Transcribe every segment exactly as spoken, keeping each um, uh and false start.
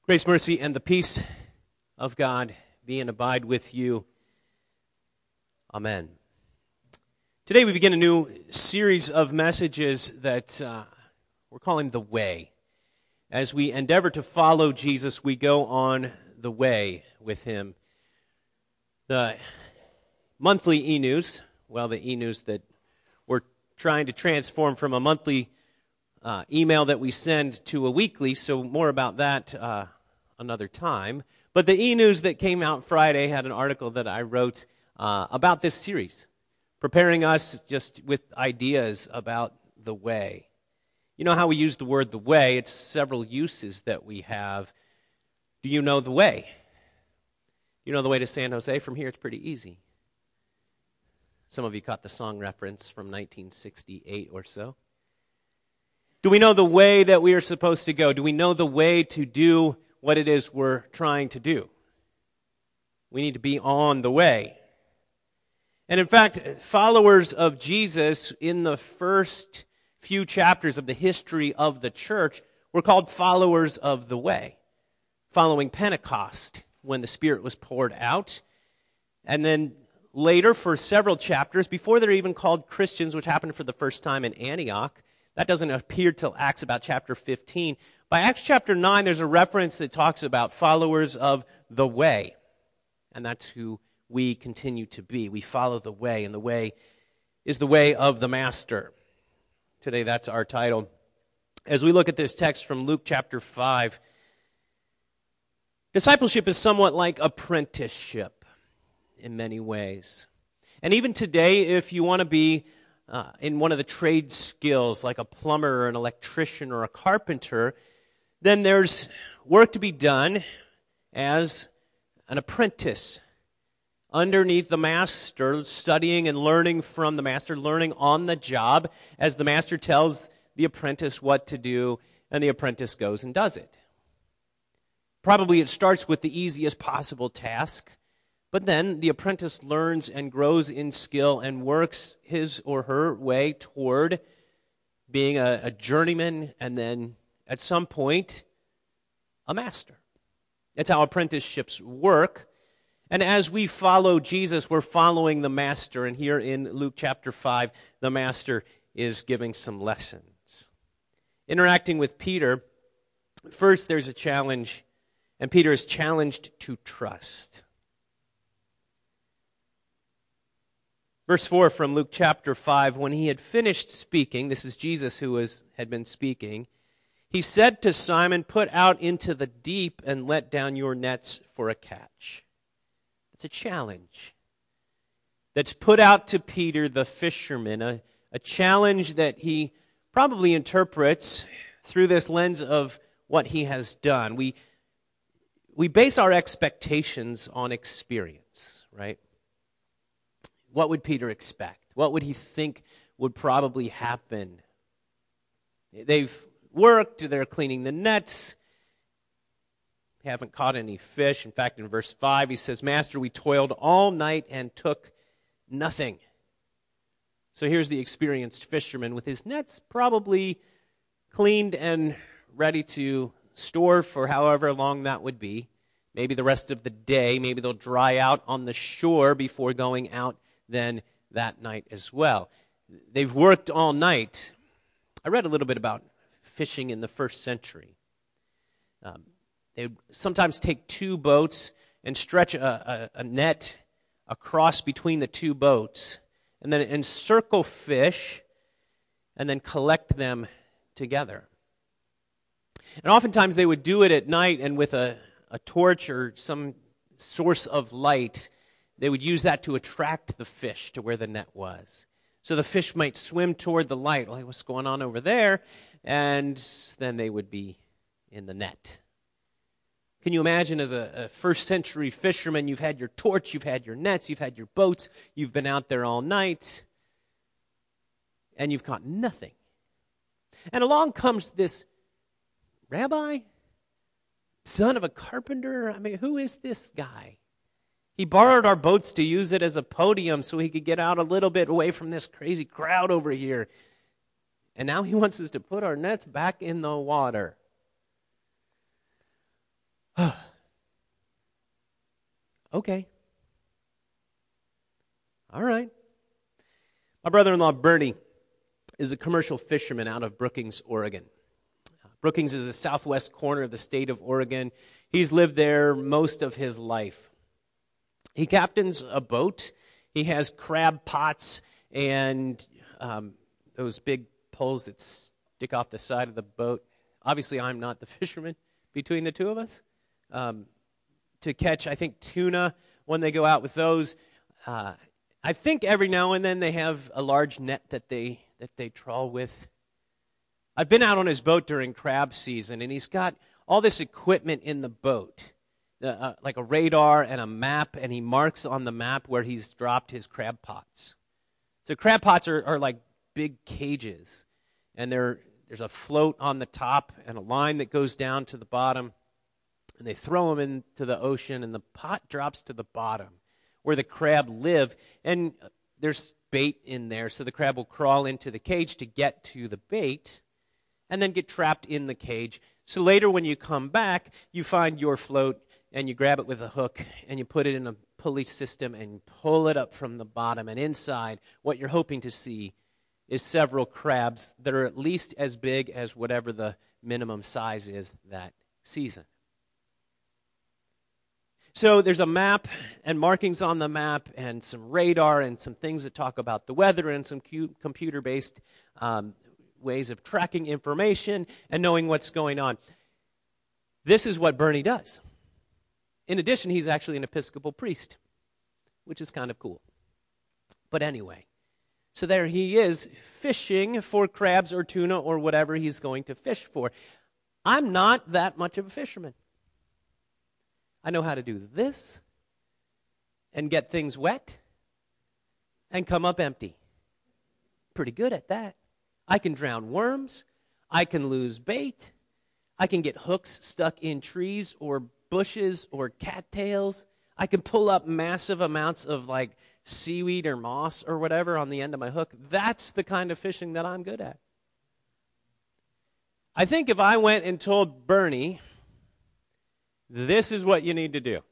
Grace, mercy, and the peace of God be and abide with you. Amen. Today we begin a new series of messages that uh, we're calling The Way. As we endeavor to follow Jesus, we go on the way with him. The monthly e-news, well, the e-news that we're trying to transform from a monthly Uh, email that we send to a weekly, so more about that uh, another time. But the e-news that came out Friday had an article that I wrote uh, about this series, preparing us just with ideas about the way. You know how we use the word the way? It's several uses that we have. Do you know the way? You know the way to San Jose? From here, it's pretty easy. Some of you caught the song reference from nineteen sixty-eight or so. Do we know the way that we are supposed to go? Do we know the way to do what it is we're trying to do? We need to be on the way. And in fact, followers of Jesus in the first few chapters of the history of the church were called followers of the way, following Pentecost when the Spirit was poured out. And then later, for several chapters, before they're even called Christians, which happened for the first time in Antioch, that doesn't appear till Acts about chapter fifteen. By Acts chapter nine, there's a reference that talks about followers of the way. And that's who we continue to be. We follow the way, and the way is the way of the Master. Today, that's our title. As we look at this text from Luke chapter five, discipleship is somewhat like apprenticeship in many ways. And even today, if you want to be Uh, in one of the trade skills, like a plumber or an electrician or a carpenter, then there's work to be done as an apprentice underneath the master, studying and learning from the master, learning on the job as the master tells the apprentice what to do, and the apprentice goes and does it. Probably it starts with the easiest possible task, but then the apprentice learns and grows in skill and works his or her way toward being a, a journeyman and then at some point a master. That's how apprenticeships work. And as we follow Jesus, we're following the master. And here in Luke chapter five, the master is giving some lessons. Interacting with Peter, first there's a challenge, and Peter is challenged to trust. Verse four from Luke chapter five, when he had finished speaking, this is Jesus who was, had been speaking, he said to Simon, "Put out into the deep and let down your nets for a catch." It's a challenge that's put out to Peter the fisherman, a, a challenge that he probably interprets through this lens of what he has done. We, we base our expectations on experience, right? What would Peter expect? What would he think would probably happen? They've worked, they're cleaning the nets, they haven't caught any fish. In fact, in verse five, he says, "Master, we toiled all night and took nothing." So here's the experienced fisherman with his nets probably cleaned and ready to store for however long that would be. Maybe the rest of the day, maybe they'll dry out on the shore before going out then that night as well. They've worked all night. I read a little bit about fishing in the first century. Um, they would sometimes take two boats and stretch a, a, a net across between the two boats and then encircle fish and then collect them together. And oftentimes they would do it at night, and with a, a torch or some source of light, they would use that to attract the fish to where the net was. So the fish might swim toward the light. Well, what's going on over there? And then they would be in the net. Can you imagine as a, a first century fisherman, you've had your torch, you've had your nets, you've had your boats, you've been out there all night, and you've caught nothing. And along comes this rabbi, son of a carpenter. I mean, who is this guy? He borrowed our boats to use it as a podium so he could get out a little bit away from this crazy crowd over here. And now he wants us to put our nets back in the water. Okay. All right. My brother-in-law, Bernie, is a commercial fisherman out of Brookings, Oregon. Brookings is the southwest corner of the state of Oregon. He's lived there most of his life. He captains a boat. He has crab pots and um, those big poles that stick off the side of the boat. Obviously, I'm not the fisherman between the two of us. Um, to catch, I think, tuna when they go out with those. Uh, I think every now and then they have a large net that they that they trawl with. I've been out on his boat during crab season, and he's got all this equipment in the boat. Uh, like a radar and a map, and he marks on the map where he's dropped his crab pots. So crab pots are, are like big cages, and there there's a float on the top and a line that goes down to the bottom, and they throw them into the ocean, and the pot drops to the bottom where the crab live, and there's bait in there, so the crab will crawl into the cage to get to the bait and then get trapped in the cage. So later when you come back, you find your float, and you grab it with a hook, and you put it in a pulley system, and you pull it up from the bottom. And inside, what you're hoping to see is several crabs that are at least as big as whatever the minimum size is that season. So there's a map and markings on the map and some radar and some things that talk about the weather and some cute computer-based um, ways of tracking information and knowing what's going on. This is what Bernie does. In addition, he's actually an Episcopal priest, which is kind of cool. But anyway, so there he is fishing for crabs or tuna or whatever he's going to fish for. I'm not that much of a fisherman. I know how to do this and get things wet and come up empty. Pretty good at that. I can drown worms. I can lose bait. I can get hooks stuck in trees or bushes or cattails. I can pull up massive amounts of like seaweed or moss or whatever on the end of my hook. That's the kind of fishing that I'm good at. I think if I went and told Bernie, this is what you need to do,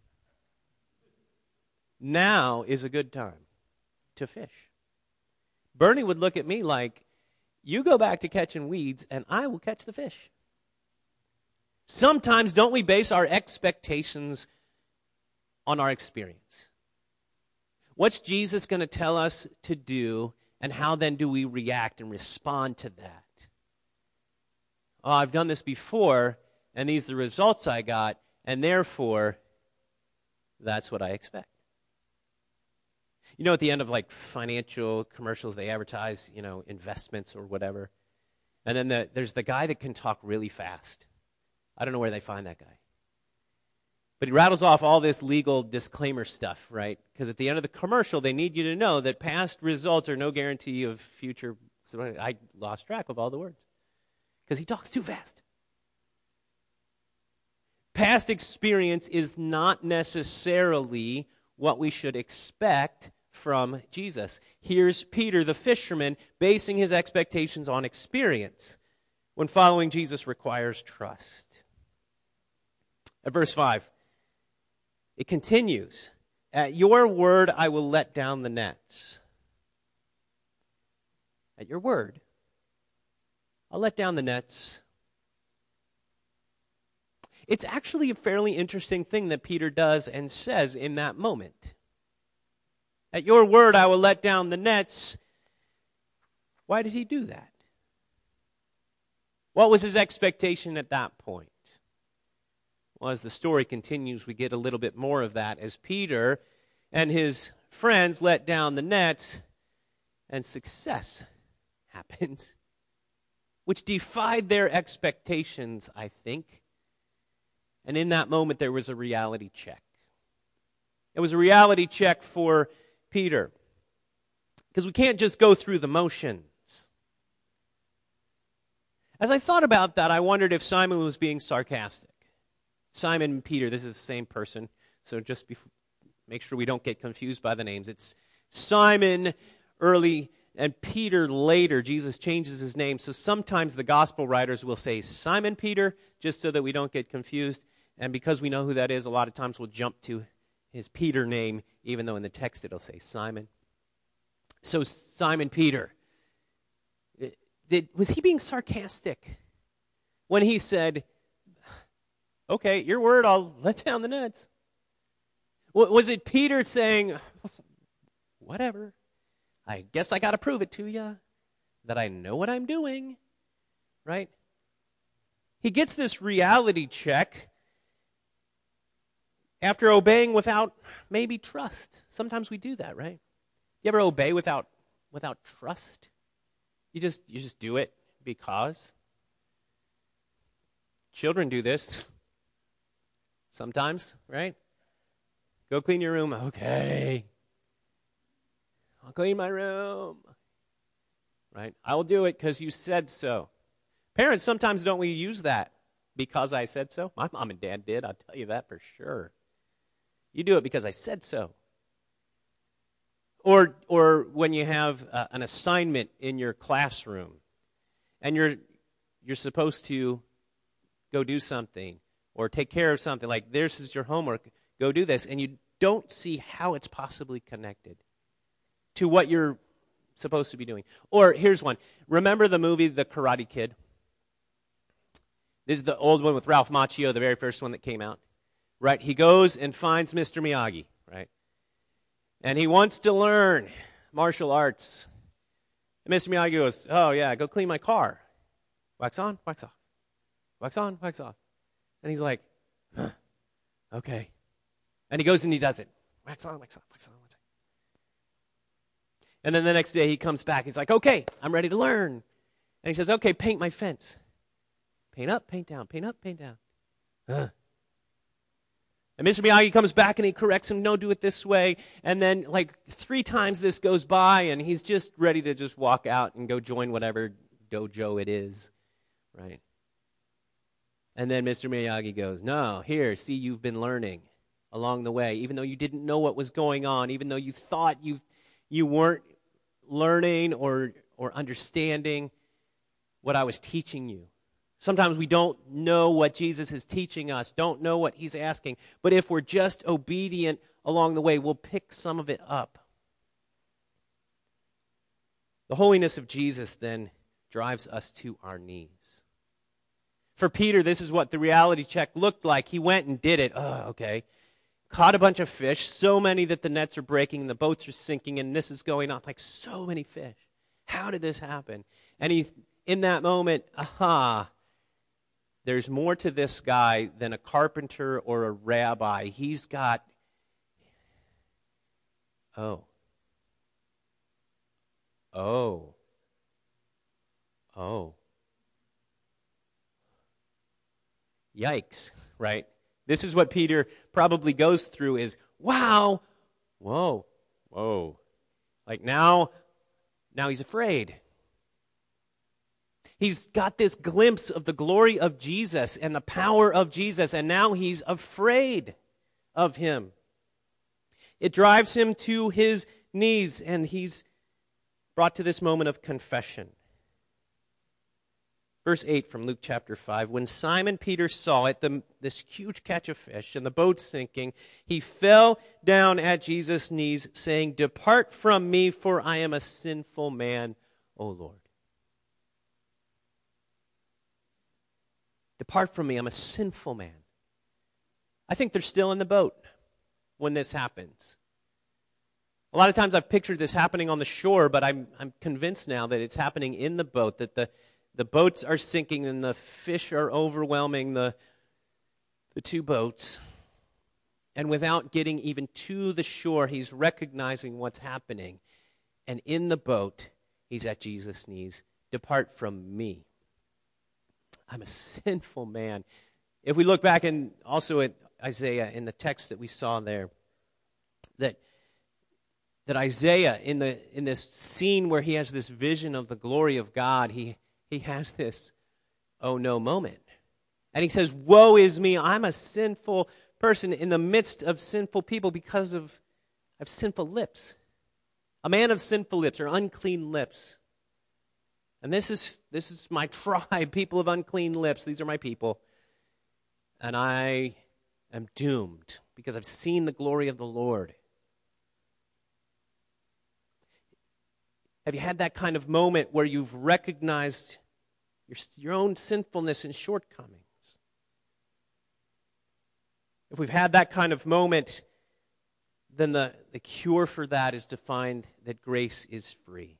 now is a good time to fish. Bernie would look at me like, you go back to catching weeds and I will catch the fish. Sometimes don't we base our expectations on our experience? What's Jesus going to tell us to do, and how then do we react and respond to that? Oh, I've done this before, and these are the results I got, and therefore, that's what I expect. You know, at the end of like financial commercials, they advertise, you know, investments or whatever. And then the, there's the guy that can talk really fast. I don't know where they find that guy. But he rattles off all this legal disclaimer stuff, right? Because at the end of the commercial, they need you to know that past results are no guarantee of future. So I lost track of all the words because he talks too fast. Past experience is not necessarily what we should expect from Jesus. Here's Peter, the fisherman, basing his expectations on experience when following Jesus requires trust. At verse five, it continues, "At your word I will let down the nets." At your word, I'll let down the nets. It's actually a fairly interesting thing that Peter does and says in that moment. At your word, I will let down the nets. Why did he do that? What was his expectation at that point? Well, as the story continues, we get a little bit more of that as Peter and his friends let down the nets and success happens, which defied their expectations, I think. And in that moment, there was a reality check. It was a reality check for Peter, because we can't just go through the motions. As I thought about that, I wondered if Simon was being sarcastic. Simon and Peter, this is the same person, so just before, make sure we don't get confused by the names. It's Simon early and Peter later. Jesus changes his name, so sometimes the gospel writers will say Simon Peter, just so that we don't get confused. And because we know who that is, a lot of times we'll jump to his Peter name, even though in the text it'll say Simon. So Simon Peter, did, was he being sarcastic when he said, okay, your word, I'll let down the nets? Was it Peter saying, whatever, I guess I got to prove it to you, that I know what I'm doing, right? He gets this reality check after obeying without maybe trust. Sometimes we do that, right? You ever obey without without trust? You just you just do it because. Children do this sometimes, right? Go clean your room. Okay. I'll clean my room. Right? I'll do it because you said so. Parents, sometimes don't we use that because I said so? My mom and dad did, I'll tell you that for sure. You do it because I said so. Or or when you have uh, an assignment in your classroom and you're you're supposed to go do something or take care of something, like this is your homework, go do this, and you don't see how it's possibly connected to what you're supposed to be doing. Or here's one. Remember the movie The Karate Kid? This is the old one with Ralph Macchio, the very first one that came out. Right? He goes and finds Mister Miyagi, right? And he wants to learn martial arts. And Mister Miyagi goes, oh yeah, go clean my car. Wax on, wax off. Wax on, wax off. And he's like, huh, okay. And he goes and he does it. Wax on, wax off, wax on, wax off. And then the next day he comes back. He's like, okay, I'm ready to learn. And he says, okay, paint my fence. Paint up, paint down, paint up, paint down. Huh. And Mister Miyagi comes back and he corrects him, no, do it this way. And then like three times this goes by and he's just ready to just walk out and go join whatever dojo it is, right? And then Mister Miyagi goes, no, here, see, you've been learning along the way, even though you didn't know what was going on, even though you thought you you weren't learning or or understanding what I was teaching you. Sometimes we don't know what Jesus is teaching us, don't know what he's asking. But if we're just obedient along the way, we'll pick some of it up. The holiness of Jesus then drives us to our knees. For Peter, this is what the reality check looked like. He went and did it. Oh, okay. Caught a bunch of fish, so many that the nets are breaking and the boats are sinking, and this is going on. Like so many fish. How did this happen? And he, in that moment, aha, there's more to this guy than a carpenter or a rabbi. He's got, oh, oh, oh. Yikes, right? This is what Peter probably goes through is, wow, whoa, whoa. Like now, now he's afraid. He's got this glimpse of the glory of Jesus and the power of Jesus, and now he's afraid of him. It drives him to his knees, and he's brought to this moment of confession. Verse eight from Luke chapter five, when Simon Peter saw it, the, this huge catch of fish and the boat sinking, he fell down at Jesus' knees, saying, "Depart from me, for I am a sinful man, O Lord." Depart from me, I'm a sinful man. I think they're still in the boat when this happens. A lot of times I've pictured this happening on the shore, but I'm I'm convinced now that it's happening in the boat, that the, the boats are sinking and the fish are overwhelming the, the two boats. And without getting even to the shore, he's recognizing what's happening. And in the boat, he's at Jesus' knees. Depart from me. I'm a sinful man. If we look back and also at Isaiah in the text that we saw there, that that Isaiah in the in this scene where he has this vision of the glory of God, he he has this oh no moment. And he says, "Woe is me, I'm a sinful person in the midst of sinful people because of I have sinful lips. A man of sinful lips or unclean lips." And this is this is my tribe, people of unclean lips. These are my people. And I am doomed. because I've seen the glory of the Lord. Have you had that kind of moment where you've recognized your, your own sinfulness and shortcomings? If we've had that kind of moment, then the, the cure for that is to find that grace is free.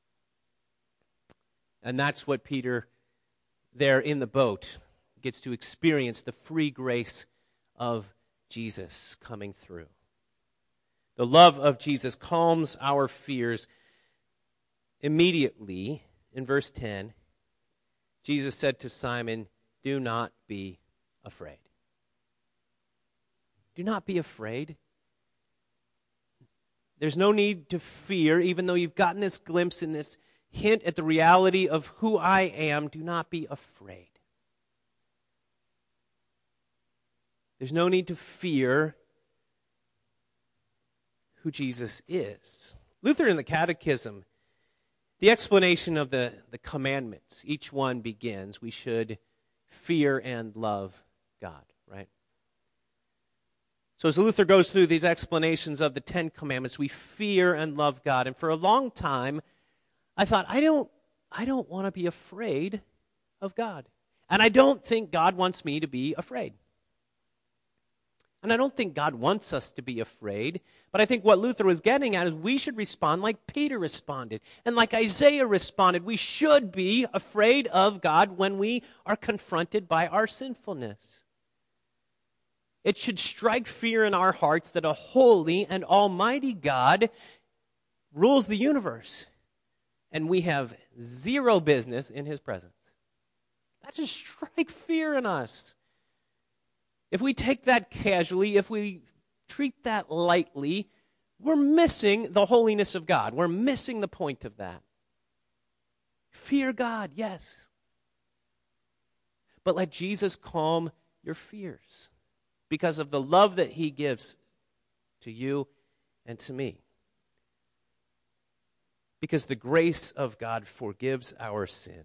And that's what Peter, there in the boat, gets to experience, the free grace of Jesus coming through. The love of Jesus calms our fears. Immediately, in verse ten, Jesus said to Simon, "Do not be afraid." Do not be afraid. There's no need to fear, even though you've gotten this glimpse and this hint at the reality of who I am. Do not be afraid. There's no need to fear who Jesus is. Luther in the Catechism, the explanation of the, the commandments, each one begins, we should fear and love God, right? So as Luther goes through these explanations of the Ten Commandments, we fear and love God. And for a long time, I thought, I don't, I don't want to be afraid of God. And I don't think God wants me to be afraid. And I don't think God wants us to be afraid. But I think what Luther was getting at is we should respond like Peter responded. And like Isaiah responded. We should be afraid of God when we are confronted by our sinfulness. It should strike fear in our hearts that a holy and almighty God rules the universe. And we have zero business in his presence. That should strike fear in us. If we take that casually, if we treat that lightly, we're missing the holiness of God. We're missing the point of that. Fear God, yes. But let Jesus calm your fears because of the love that he gives to you and to me. Because the grace of God forgives our sin.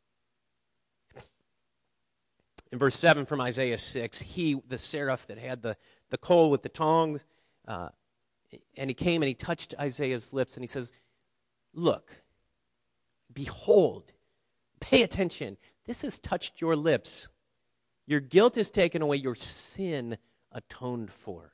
In verse seven from Isaiah six, he, the seraph that had the, the coal with the tongs, uh, and he came and he touched Isaiah's lips and he says, "Look, behold, pay attention. This has touched your lips. Your guilt is taken away, your sin atoned for."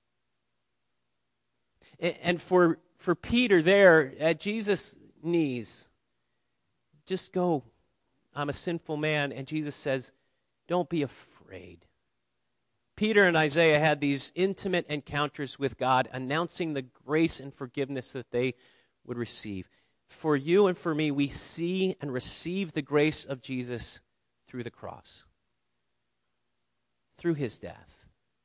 And for, for Peter there at Jesus' knees, just go, "I'm a sinful man." And Jesus says, "Don't be afraid." Peter and Isaiah had these intimate encounters with God, announcing the grace and forgiveness that they would receive. For you and for me, we see and receive the grace of Jesus through the cross, through his death,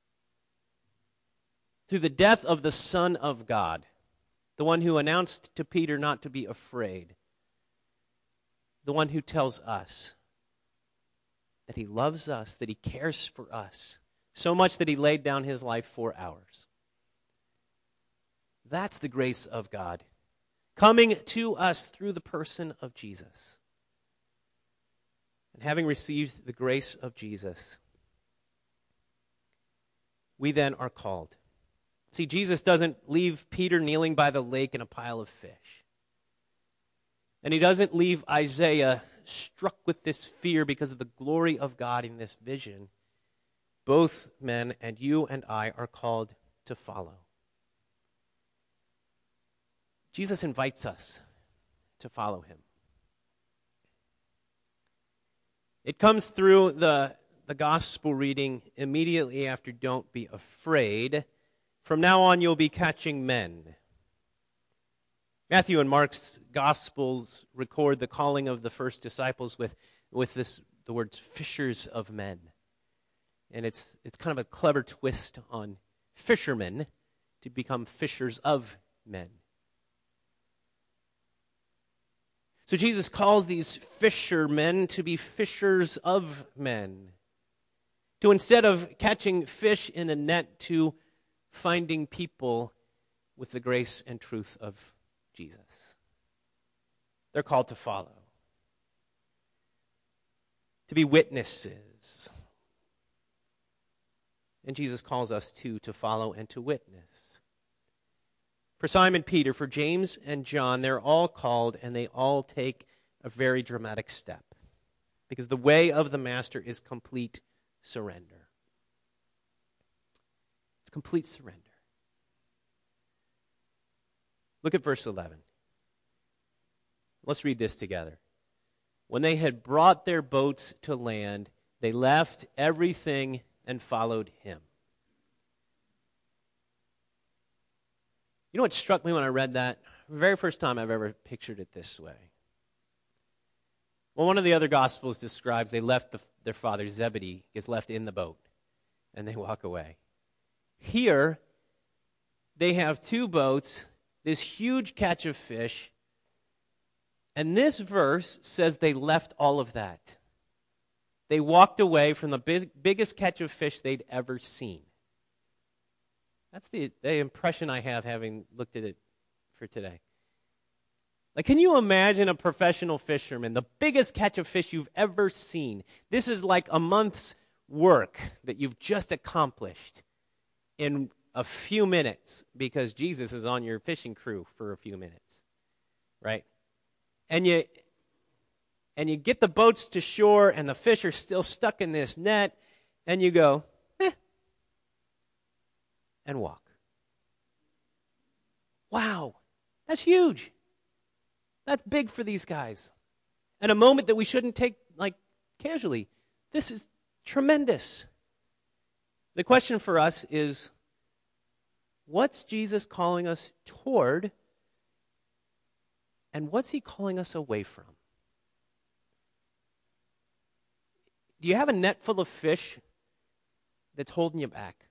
through the death of the Son of God, the one who announced to Peter not to be afraid, the one who tells us that he loves us, that he cares for us, so much that he laid down his life for ours. That's the grace of God, coming to us through the person of Jesus. And having received the grace of Jesus, we then are called. See, Jesus doesn't leave Peter kneeling by the lake in a pile of fish. And he doesn't leave Isaiah struck with this fear because of the glory of God in this vision. Both men and you and I are called to follow. Jesus invites us to follow him. It comes through the, the gospel reading immediately after "Don't be afraid." From now on, you'll be catching men. Matthew and Mark's Gospels record the calling of the first disciples with, with this, the words "fishers of men." And it's, it's kind of a clever twist on fishermen to become fishers of men. So Jesus calls these fishermen to be fishers of men. To instead of catching fish in a net, to finding people with the grace and truth of Jesus. They're called to follow, to be witnesses. And Jesus calls us too to follow and to witness. For Simon Peter, for James and John, they're all called and they all take a very dramatic step. Because the way of the Master is complete surrender. It's complete surrender. Look at verse eleven. Let's read this together. When they had brought their boats to land, they left everything and followed him. You know what struck me when I read that? The very first time I've ever pictured it this way. Well, one of the other Gospels describes they left the, their father Zebedee, gets left in the boat, and they walk away. Here, they have two boats, this huge catch of fish, and this verse says they left all of that. They walked away from the big, biggest catch of fish they'd ever seen. That's the, the impression I have having looked at it for today. Like, can you imagine a professional fisherman, the biggest catch of fish you've ever seen? This is like a month's work that you've just accomplished in a few minutes because Jesus is on your fishing crew for a few minutes, right? And you and you get the boats to shore and the fish are still stuck in this net and you go, eh, and walk. Wow, that's huge. That's big for these guys. And a moment that we shouldn't take like casually. This is tremendous. The question for us is, what's Jesus calling us toward, and what's he calling us away from? Do you have a net full of fish that's holding you back?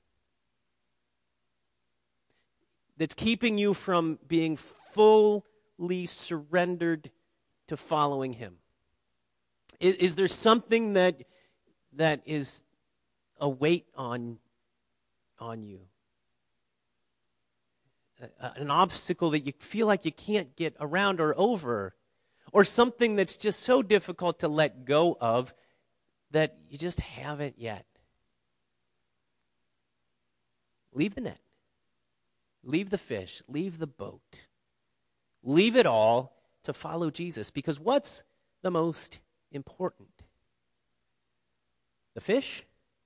That's keeping you from being fully surrendered to following him? Is, is there something that that is a weight on, on you? A, an obstacle that you feel like you can't get around or over? Or something that's just so difficult to let go of that you just haven't yet? Leave the net. Leave the fish. Leave the boat. Leave it all to follow Jesus. Because what's the most important? The fish?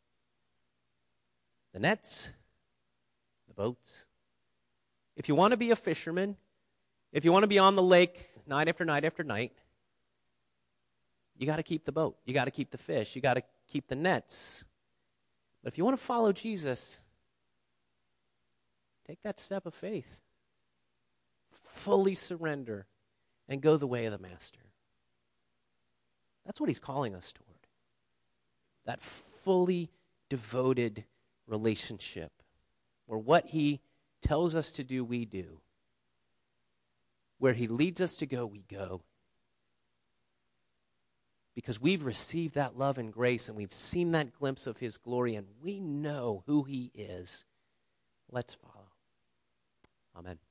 The nets? The boats? If you want to be a fisherman, if you want to be on the lake night after night after night, you got to keep the boat. You got to keep the fish. You got to keep the nets. But if you want to follow Jesus, take that step of faith. Fully surrender and go the way of the Master. That's what he's calling us toward. That fully devoted relationship where what he tells us to do, we do. Where he leads us to go, we go. Because we've received that love and grace and we've seen that glimpse of his glory and we know who he is. Let's follow. Amen.